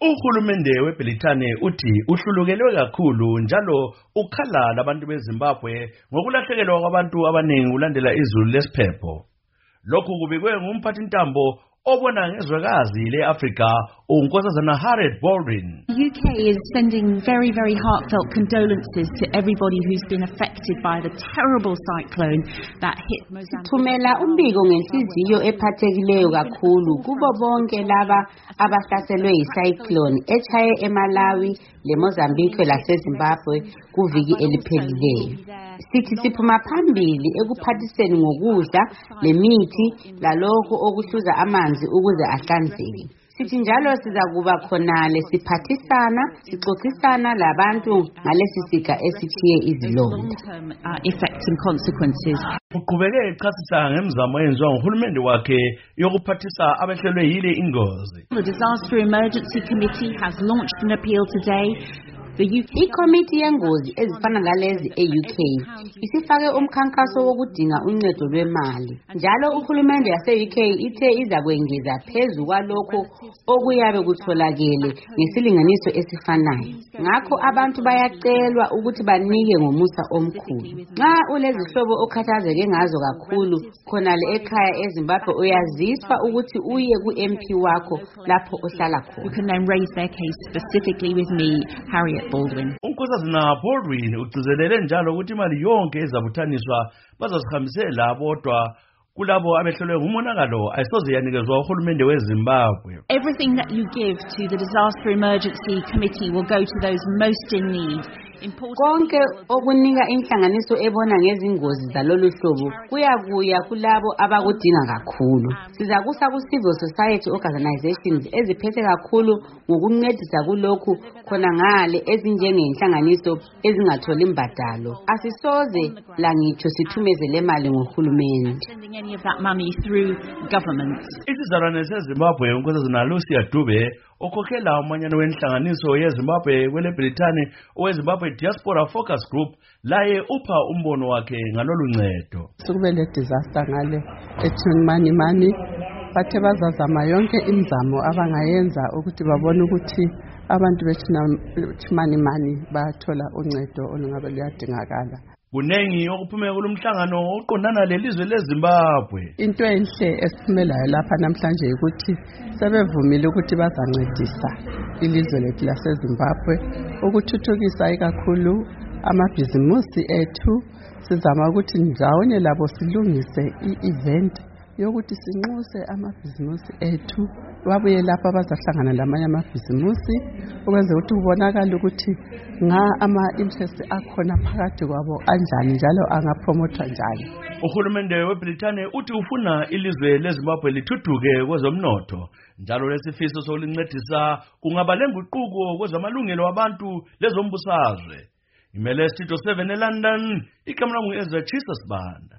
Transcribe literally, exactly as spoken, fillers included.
Uhulumende weBrithani uthi uhlulukelwe kakhulu njalo ukhala labantu beZimbabwe ngokulahlekelwa kwabantu abaningi kulandela izulu lesiphepho. Lokhu kubikwe ngumphathintambo obona ngezwekazi leAfrika uNkosazana Harriet Baldwin. The U K is sending very, very heartfelt condolences to everybody who's been affected by the terrible cyclone that hit Mozambique. Thumela umbiko ngenhliziyo ephathekileyo kakhulu kubo bonke laba abahlaselwe yicyclone echaye eMalawi leMozambique laseZimbabwe kuviki eliphelileyo. Sithi siphuma phambili ekuphathiseni ngokudla lemithi lalokho okuhluza amanzi ukuze ahlanzeke. Sithi njalo sizakuba khonale siphathisana sixoxisana labantu ngalesi siga esithiye izilonda. Uqhubeke echasisa ngemizamo eyenziwa nguhulumende wakhe yokuphathisa abehlelwe yile ingozi. The Disaster Emergency Committee has launched an appeal today. Ikomiti yengozi ezifana lalezi e-U K isifake umkhankaso wokudinga uncedo lwemali. Njalo uhulumende yase-U K ithe iza kwengeza phezu kwalokho okuyabe kutholakele ngesilinganiso esifanayo. Ngakho abantu bayacelwa ukuthi banike ngomusa omkhulu. Nxa ulezihlobo okhathazeke ngazo kakhulu khonale ekhaya eZimbabwe uyaziswa ukuthi uye ku-M P wakho lapho ohlala khona. You can then raise their case specifically with me, Harriet Baldwin. Unkosazana Baldwin ugcizelele njalo ukuthi imali yonke ezabuthaniswa bazazihambisela bodwa kulabo abehlelwe ngumonakalo ayisoze yanikezwa uhulumende weZimbabwe. Everything that you give to the Disaster Emergency Committee will go to those most in need. Konke okunika inhlanganiso ebona ngezingozi zalolu hlobo kuyakuya kulabo abakudinga kakhulu. Sizakusa ku-civil society organizations eziphethe kakhulu ngokuncedisa kulokhu khona ngale ezinjengenhlanganiso ezingatholi mbadalo. Asisoze la ngitsho sithumezele imali ngohulumende. Isizalwane seZimbabwe uNkosazana Lucia Dube okhokhela umanyano wenhlanganiso yeZimbabwe kweleBrithani oweZimbabwe Diaspora Focus Group laye upha umbono wakhe ngalolu ncedo. Sukube le disaster ngale ethi mani mani bathe bazazama yonke imizamo abangayenza ukuthi babone ukuthi abantu bethina mani mani bathola uncedo olungabe luyadingakala. Kunengi okuphume kulomhlangano oqondana lelizwe leZimbabwe. Into enhle esiphumelayo lapha namhlanje ukuthi sebevumile ukuthi bazancedisa ilizwe lethu laseZimbabwe ukuthuthukisa ikakhulu amabhizimusi ethu. Sizama ukuthi ndawonye labo silungise i-event yokuthi sinxuse amabhizimusi ethu babuye lapha bazahlangana lamanye amabhizimusi ukwenza ukuthi kubonakala ukuthi nga ama-interest akhona phakathi kwabo anjani njalo angapromotha njani. Uhulumende weBrithani uthi ufuna ilizwe leZimbabwe lithuthuke kwezomnotho njalo lesifiso sokulincedisa kungaba lenguquko kwezamalungelo abantu lezombusazwe. Imele Studio seven eLondon, ikamela ngu Ezra Chisas Banda.